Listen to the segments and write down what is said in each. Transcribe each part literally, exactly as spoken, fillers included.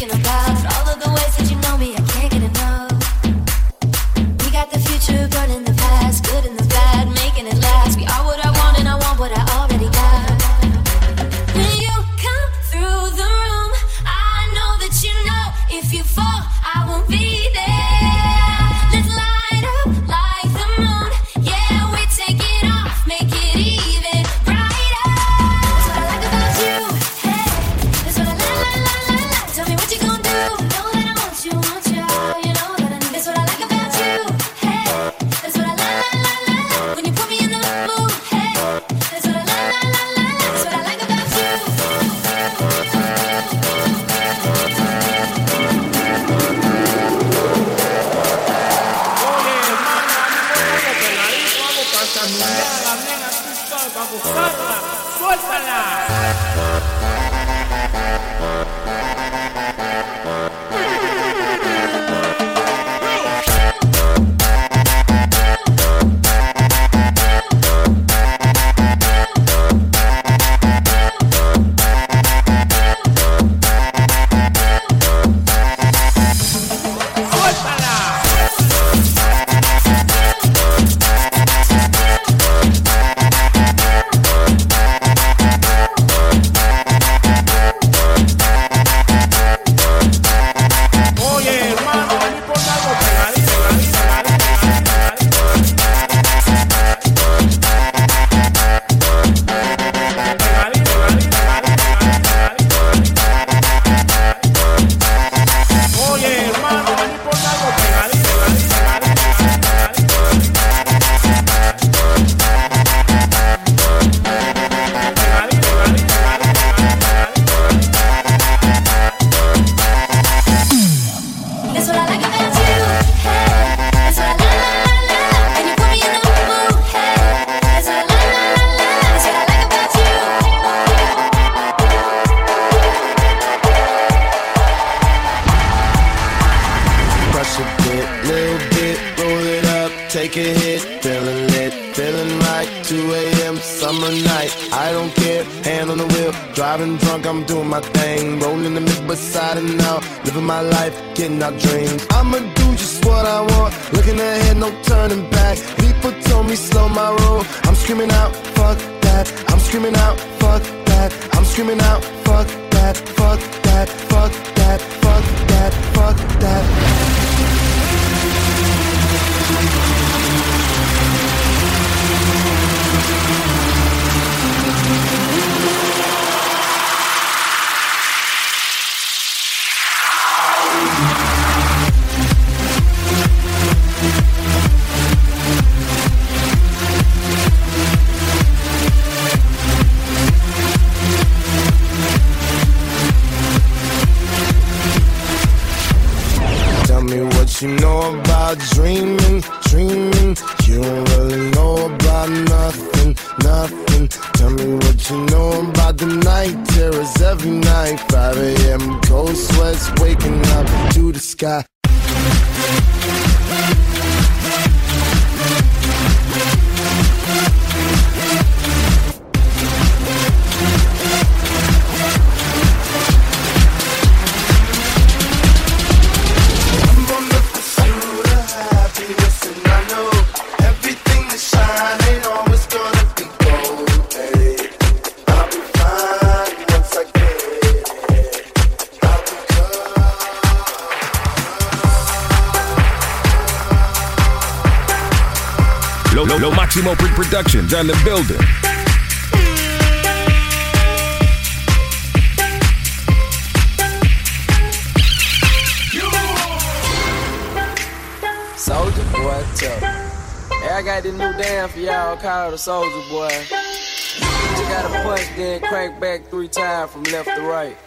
thinking about all of the ways that you know me, I can't get enough. We got the future, burning the past, good and the bad, making it last. We are what I want and I want what I already got. When you come through the room, I know that you know if you fall, I won't be there. Let's light up like the moon. Yeah, we take it off, make it even brighter. That's what I like about you. Hey, that's what I like, like, like, like, like. Tell me what you gonna do. Know that I want you, want you. You know that I need. That's what I like about you. Hey, that's what I like, like, like, like, like. When you put me in the mood. Hey, that's what I like, like, like, like, like. That's what I like about you. Take a hit, feeling lit, feeling right. two a.m. summer night, I don't care. Hand on the wheel, driving drunk, I'm doing my thing. Rolling the mid beside and out, living my life, getting out dreams. I'ma do just what I want, looking ahead, no turning back. People told me slow my roll, I'm screaming out, fuck that. I'm screaming out, fuck that. I'm screaming out, fuck that, fuck that, fuck that, fuck that, fuck that. You know about dreaming, dreaming. You don't really know about nothing, nothing. Tell me what you know about the night terrors every night. five a.m. cold sweats waking up to the sky. Lo, Lo, Lo Maximo Productions on the building. Soldier Boy tough. Hey, I got this new dance for y'all called the Soldier Boy. You gotta punch, then crank back three times from left to right.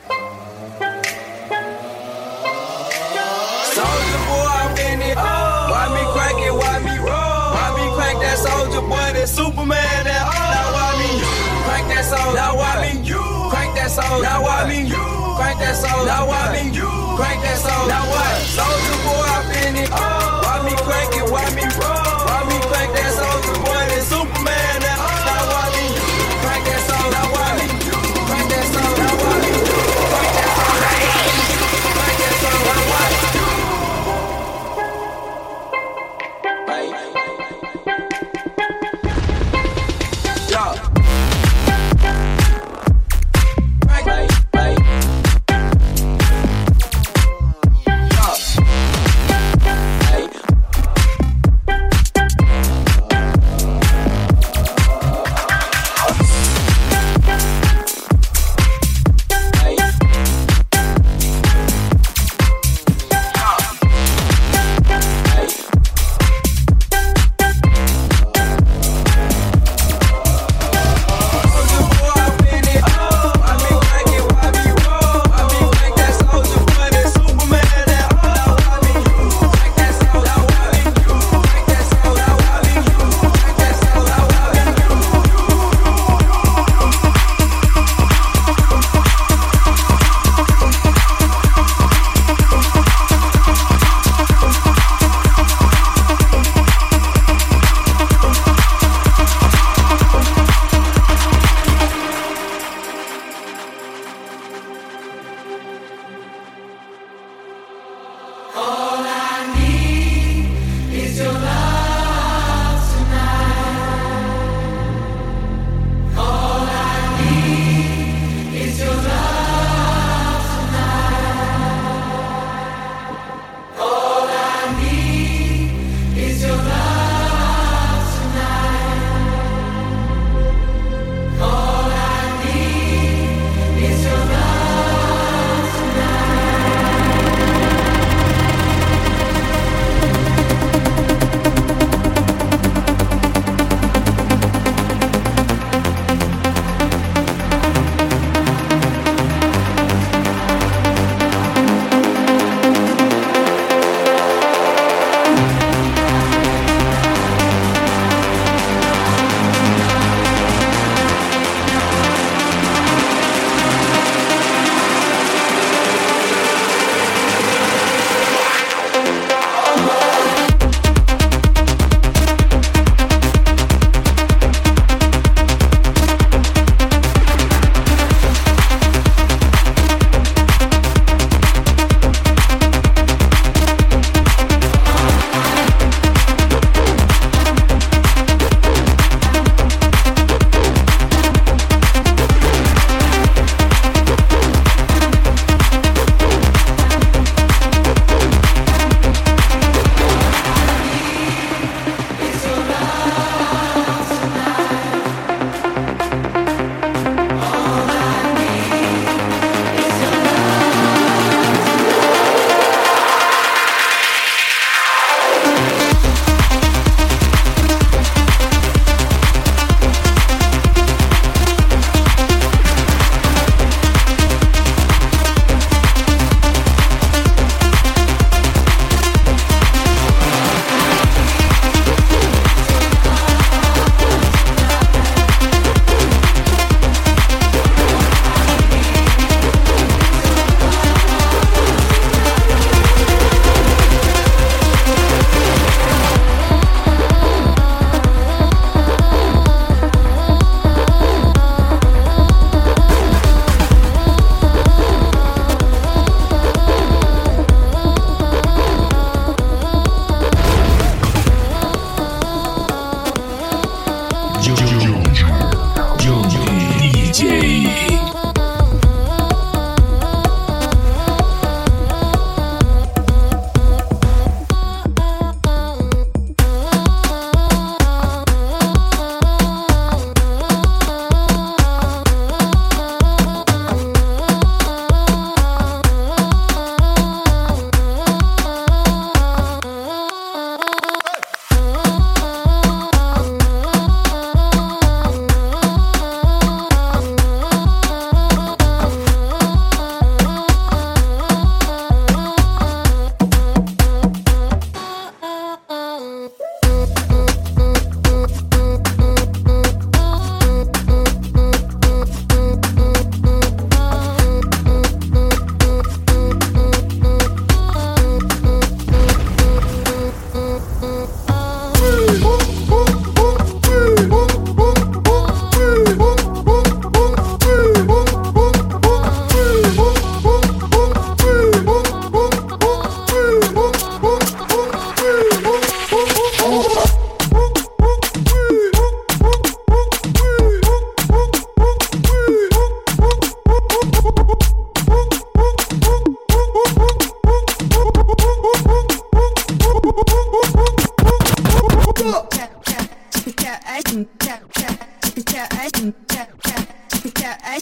Soldier Boy, I'm in it. Why me crank it? Why me roll? Why me crank that Soldier Boy? That Superman? That oh. Now why me crank that Soldier? Now why me you crank that Soldier? Now why me you crank that Soldier? Now why me you crank that Soldier? Now what? Soldier Boy, I'm in it. Why me crank it? Why me roll? Why me crank that Soldier Boy? That Superman? That oh. Now why me crank that Soldier? Now why me crank that Soldier? Now why me crank that Soldier?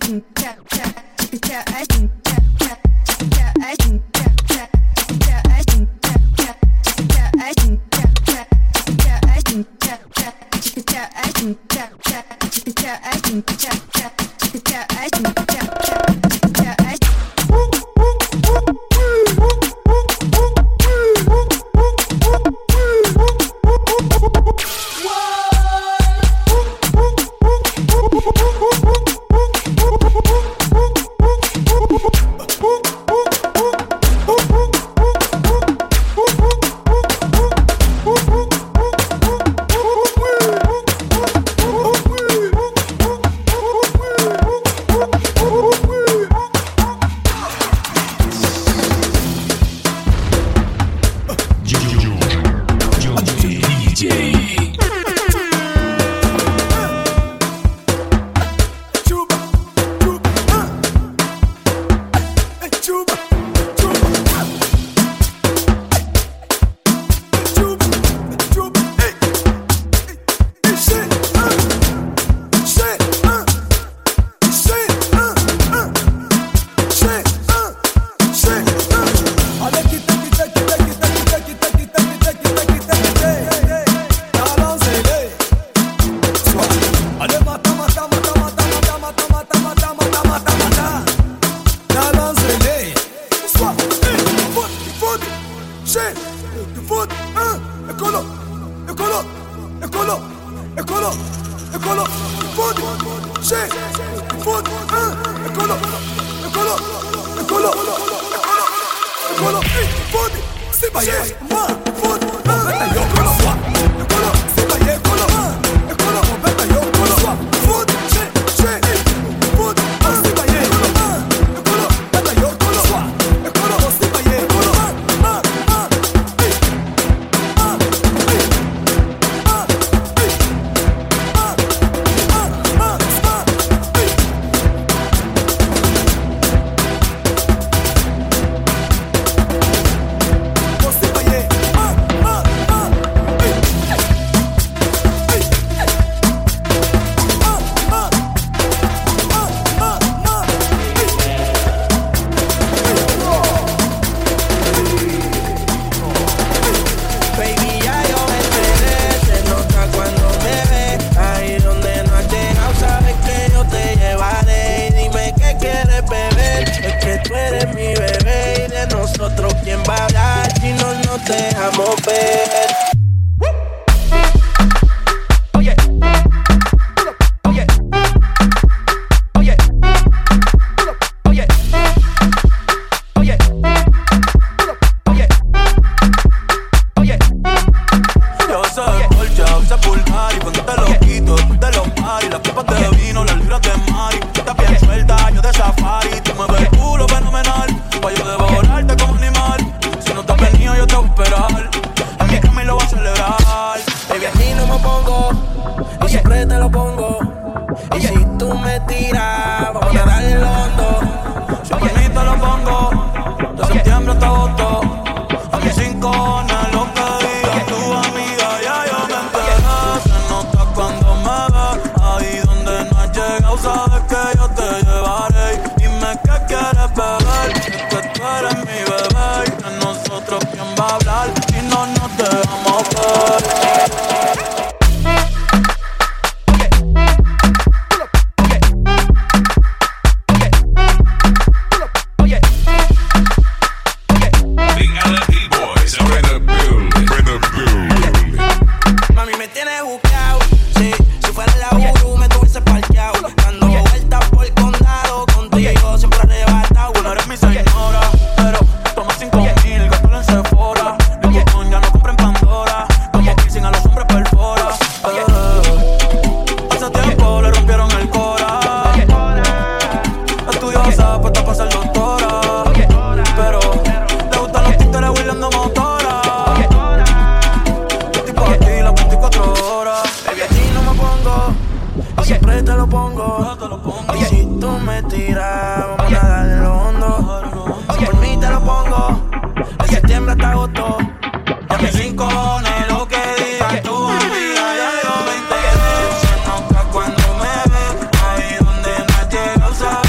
Cuando me ves, ahí donde no has llegado, sabes.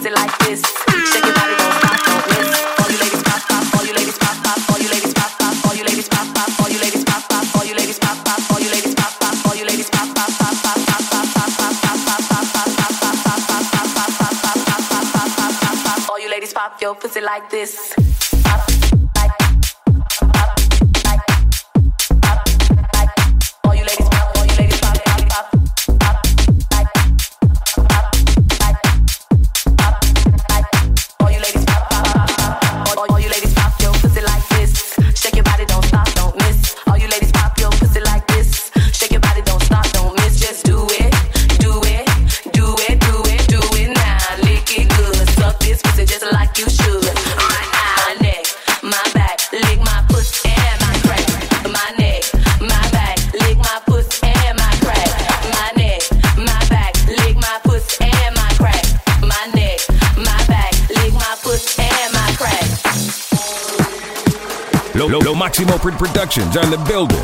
pussy like this. Shake your body, don't stop, don't miss. All you ladies pop, pop, all you ladies pop, pop, all you ladies pop, pop, all you ladies pop, pop, all you ladies pop, pop, all you ladies pop, pop, all you ladies pop, pop, all you ladies pop, pop, pop, pop, pop, pop, pop, pop, pop, pop, all you ladies pop your pussy like this. Lo, Lo, Lo Maximo Productions on the building.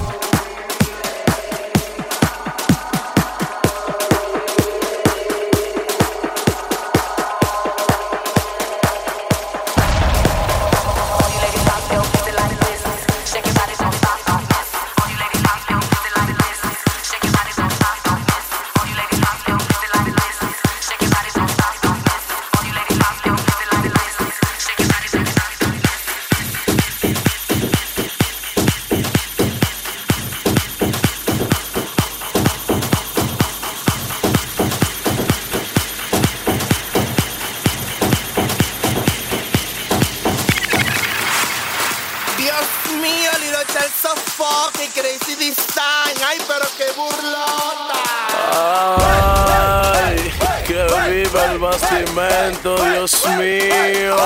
Ay, que viva el bastimento, Dios mío.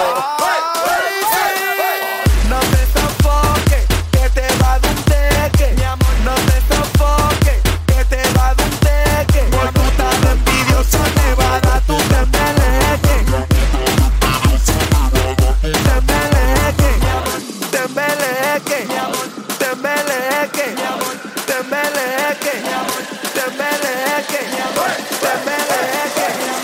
No te sofoques, que te va a dar un teque. Mi amor, no te sofoques, que te va a dar un teque. Por tu tan envidiosa te va a dar tu tembeleque. Tembeleque, tembeleque, tembeleque, tembeleque, tembeleque, tembeleque,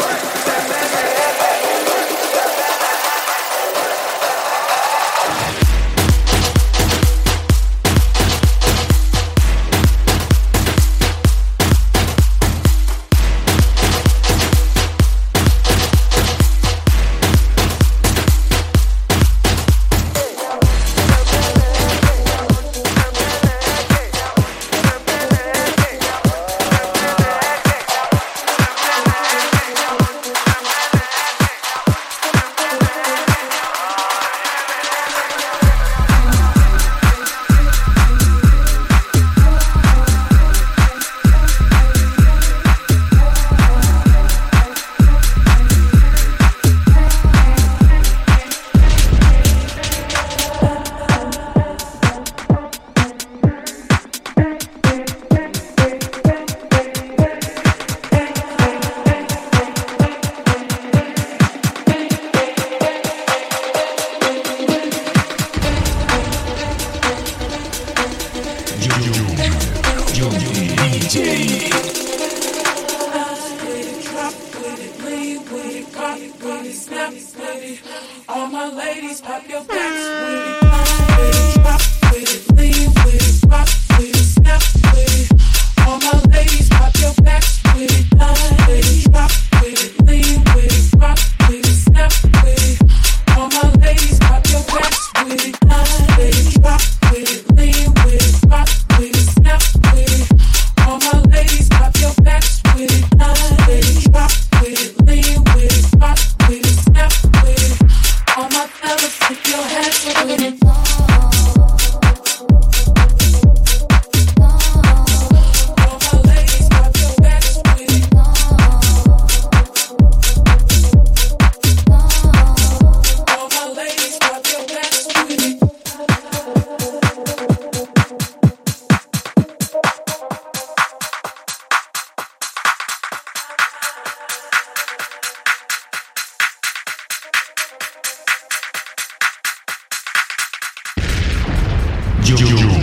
All my ladies, pop your backs with it. With it, drop with it, lean with it, rock with it, snap with it. All my ladies, pop your backs with it. With it, drop with it, lean with it, rock with it, snap with it. All my ladies, pop your backs with it. With it, drop with it, lean with it, rock with it, snap with it. All my ladies, pop your backs with it. With it, drop with it, lean with it, rock with it, snap with it. All my fellas, put your hands up with it. All my ladies, pop your backs with it. All my ladies, pop your backs with it. Yo, yo, yo.